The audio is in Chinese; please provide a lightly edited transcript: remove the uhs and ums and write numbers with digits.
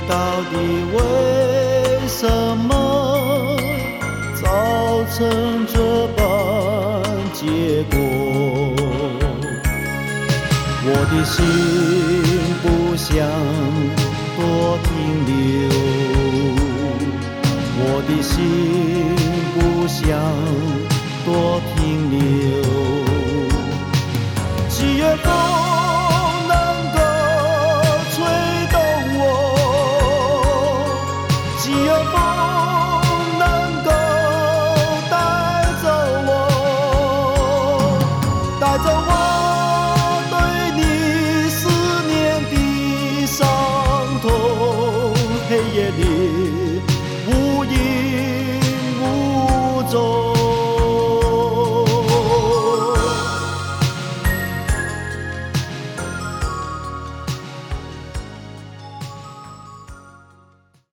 到底为什么造成这般结果？我的心不想多停留，我的心不想多停留。7月风